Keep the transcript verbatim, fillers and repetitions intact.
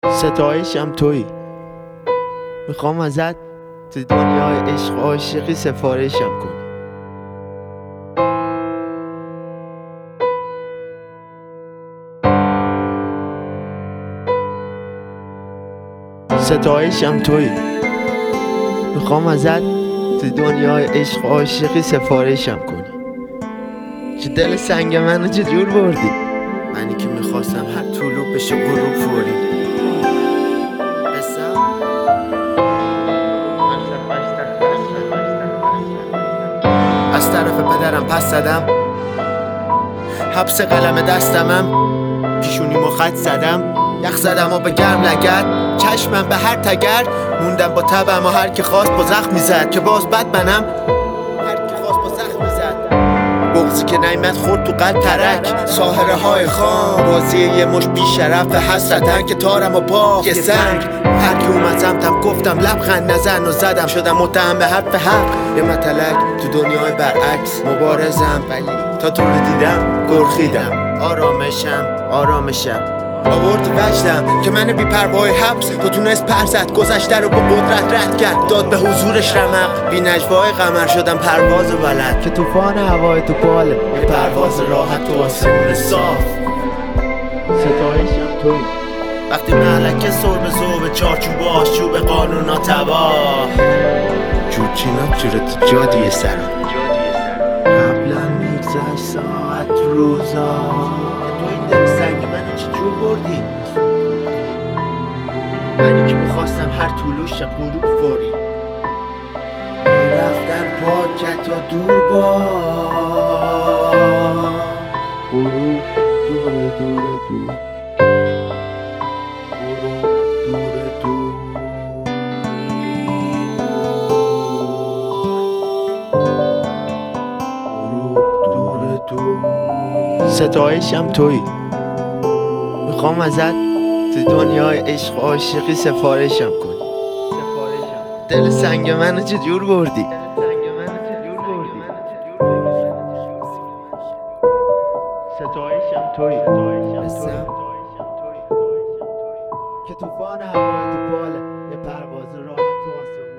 ستایشم تویی، میخوام ازت تو دنیای عشق و عاشقی سفارشم کنی. ستایشم تویی، میخوام ازت تو دنیای عشق و عاشقی سفارشم کنی. چه دل سنگ منو چجور بردی؟ منی که میخواستم هر طلوع بشه غروب فوری. از طرف پدرم پس زدم، حبس قلم دستمم، پیشونیمو خط زدم، یخ زدم و به گرم لگد، چشمم به هر تگر موندم با تبم و هر کی خواست با زخم میزد که باز بد منم. هر کی خواست با زخم میزد، بغضی که نیمت خورد تو قلب ترک، ساحره های خام، بازی یه مش بی شرف حسرتن که تارم و باخت یه سنگ. هر کی اومد سمتم گفتم لبخند نزن و زدم، شدم متهم به حرف حق، یه متلک تو دنیای برعکس مبارزم، ولی تا تو رو دیدم گرخیدم. آرامشم آرامشم آورد وجدم که من بی پروای حبس تو تونست پر زد، گذشته رو با قدرت رد کرد، داد به حضورش رمق. بی نجوای قمر شدم پرواز بلد که طوفان هوای تو باله، یه پرواز راحت تو آسمون صاف. ستایشم تویی، وقتی ملکه سر به ذوب چارچوب آشوب قانونا تباه، جورچینات جوره تو جادی سرم، قبلا میگذشت ساعت روزا. تو این دل سنگ منو چجور بردی؟ منی که میخواستم هر طلوش غروب فوری. رفتن پاکت و دور با غروب دور دور دور غروب دور دور. ستایشم تویی، میخوام ازت تو دنیای عشق و عاشقی سفارشم کنی. دل سنگ منو چجور بردی؟ ستایشم تویی، که طوفان هوای تو باله، یه پرواز راحت تو آسمون.